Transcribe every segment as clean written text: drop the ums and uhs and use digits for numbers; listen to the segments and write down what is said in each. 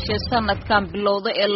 bisha sanadkan bilowda ee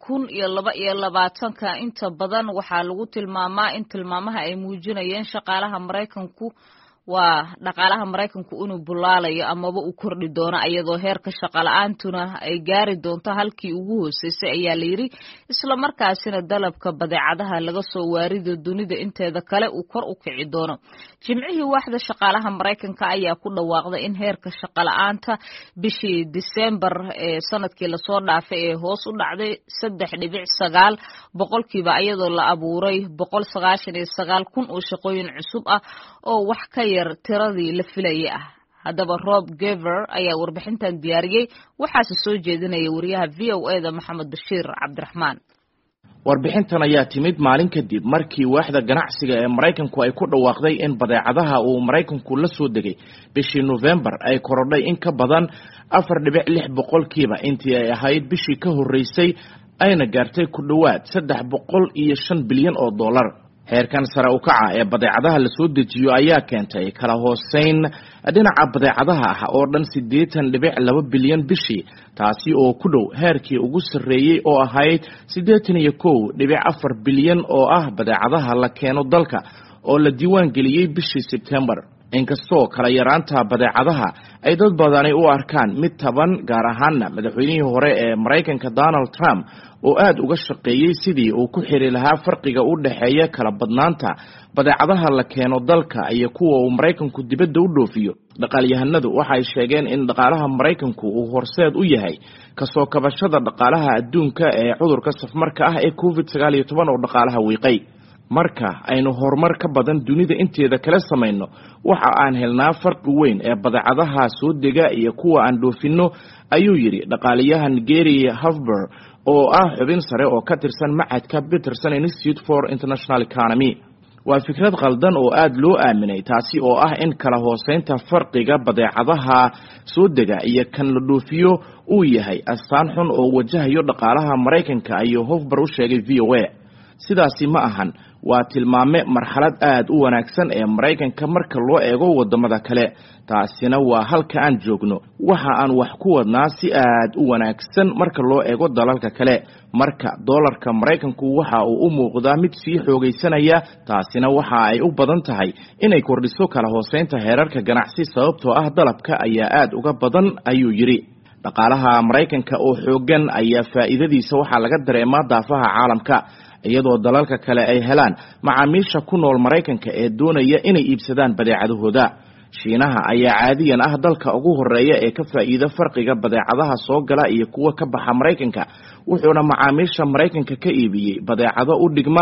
2022 inta badan waxaa lagu tilmaamaa in tilmaamaha ay muujinayeen shaqaalaha Mareykanku waa dhaqaalaha Mareykanku inuu bulaalayo amaba uu kordhi doono iyadoo heerka shaqo la'aantuna ay gaari doonto halkii ugu hooseysay ayaa la yiri isla markaasina dalabka badeecadaha laga soo waarido dunida inteeda kale uu kor u kici doono jimcihii waaxda shaqaalaha Mareykanka ayaa ku dhawaaqday in heerka shaqo la'aanta bishii December ee sanadkii la soo dhaafay ee hoos u dhacday 3.9 boqolkiiba iyadoo la abuuray 199 kun oo shaqooyin cusub ah oo wax ka tiradii la filayay ah hadaba Rob Gaver ayaa warbixintan diyaariyay waxaase soo jeedinaya wariyaha VOA Maxamed Bashiir Cabdiraxmaan warbixintan ayaa timid maalin kadib markii waaxda ganacsiga ee Mareykanku ay ku dhawaaqday in badeecadaha uu Mareykanku la soo degay bishii November ay korodhay in ka badan 4.6 boqolkiiba intii ay ahayd bishii ka horeysay ayna gaartay ku dhawaad 305 bilyan oo dollar heerkan sare u kaca ee badeecadaha la soo dejiyo ayaa keentay kala hooseyn dhinaca badeecadaha ah oo dhan 8.2 bilyan bishii taasi oo ku dhow heerkii ugu sareeyay oo ahayd 81.4 bilyan oo ah badeecadaha la keeno dalka oo la diiwaan geliyay bishii September inkastoo kala yaraanta badeecadaha ay dad badani u arkaan mid taban gaar ahaan madaxweynihii hore ee Mareykanka Donald Trump oo aad uga shaqeeyay sidii uu ku xiri lahaa farqiga u dhaxeeya kala badnaanta badeecadaha la keeno dalka iyo kuwa uu Mareykanku dibadda u dhoofiyo dhaqaalayahanadu waxay sheegeen in dhaqaalaha Mareykanku uu horseed u yahay kasoo kabashada dhaqaalaha adduunka ee cudurka safmarka ah ee COVID-19 oo dhaqaalaha wiiqay marka aynu horumar ka badan dunida inteeda kala sameeyno waxa aan helnaa farqi weyn ee badeecadaha soo dega iyo kuwa aan dhoofino ayuu yiri dhaqaalayahan Gary Hufber oo ah xubin sare oo ka tirsan macadka Peterson Institute for International Economy waa fikrad qaldan oo aad loo aaminay taasi oo ah in kala hooseynta farqiga badeecadaha soo dega iyo kan la dhoofiyo uu yahay astaan xun oo wajahayo dhaqaalaha Mareykanka ayuu Hufber u sheegay VOA sidaasi ma ahan waa tilmaame marxalad aad u wanaagsan ee Mareykanka marka loo eego wadamada kale taasina waa halka aan joogno waxa aan wax ku wadnaa si aad u wanaagsan marka loo eego dalalka kale marka dollarka Mareykanku waxa uu u muuqdaa mid sii xoogaysanaya taasina waxa ay u badan tahay inay kordhiso kala hooseynta heerarka ganacsi sababtoo ah dalabka ayaa aad uga badan ayuu yiri dhaqaalaha Mareykanka oo xoogan ayaa faa'iidadiisa waxa laga dareemaa daafaha caalamka iyadoo dalalka kale ay helaan macaamiisha ku nool Mareykanka ee doonaya inay iibsadaan badeecadahooda Shiinaha ayaa caadiyan ah dalka ugu horeeya ee ka faa'iido farqiga badeecadaha soo gala iyo kuwa ka baxa Mareykanka wuxuuna macaamiisha Mareykanka ka iibiyay badeecado u dhigma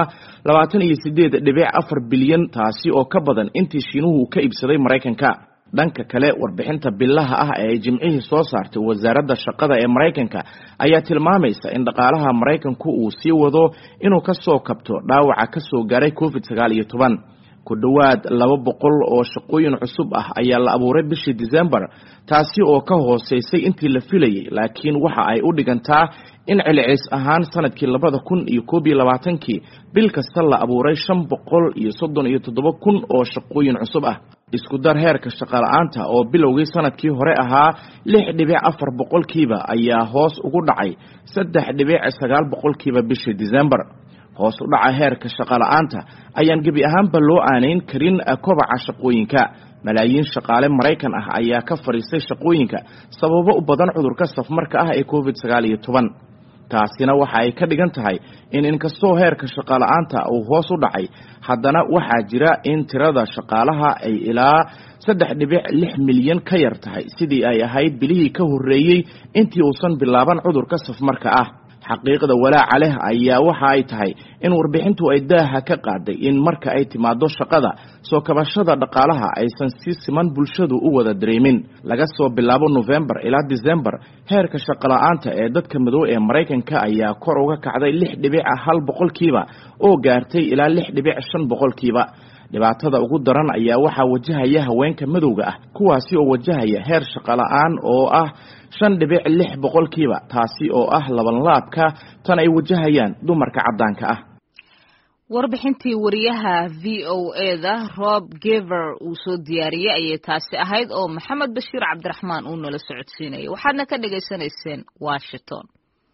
28.4 bilyan taasi oo ka badan intii Shiinuhu ka iibsaday Mareykanka dhanka kale warbixinta billaha ah ee jimcihii soo saartay wasaaradda shaqada ee Mareykanka ayaa tilmaamaysa in dhaqaalaha Mareykanku uu sii wado inuu ka soo kabto dhaawaca ka soo gaaray COVID-19 ku dhawaad 200 oo shaqooyin cusub ah ayaa la abuuray bishii December taasi oo ka hooseysay intii la filayay laakiin waxa ay u dhigantaa in celcelis ahaan sanadkii 2021 bil kasta la abuuray 537 kun oo shaqooyin cusub ah isku dar heerka shaqo la'aanta oo bilowgii sanadkii hore ahaa 6.4 boqolkiiba ayaa hoos ugu dhacay 3.9 boqolkiiba bishii December hoos u dhaca heerka shaqo la'aanta ayaan gabi ahaanba loo aaneyn karin kobaca shaqooyinka malaayiin shaqaale Mareykan ah ayaa ka fariistay shaqooyinka sababo u badan cudurka safmarka ah ee COVID-19 taasina waxa ay ka dhigan tahay in inkastoo heerka shaqo la'aanta uu hoos u dhacay haddana waxa jira in tirada shaqaalaha ay ilaa 3.6 milyan ka yar tahay sidii ay ahayd bilihii ka horeeyay intii uusan bilaaban cudurka safmarka ah xaqiiqada walaaca leh ayaa waxa ay tahay in warbixintu ay daaha ka qaaday in marka ay timaado shaqada soo kabashada dhaqaalaha aysan si siman bulshadu u wada dareemin laga soo bilaabo November ilaa December heerka shaqo la'aanta ee dadka madow ee Mareykanka ayaa kor uga kacday 6.1 boqolkiiba oo gaartay ilaa 6.5 boqolkiiba dhibaatada ugu daran ayaa waxa wajahaya haweenka madowga ah kuwaasi oo wajahaya heer shaqo la'aan oo ah 5.6 boqolkiiba taasi oo ah laban laabka tan ay wajahayaan dumarka cadaanka ah warbixintii wariyaha VOA Rob Gaver uu soo diyaariyay ayay taasi ahayd oo Maxamed Bashiir Cabdiraxmaan uu nala socodsiinayay waxaadna ka dhageysanayseen Washington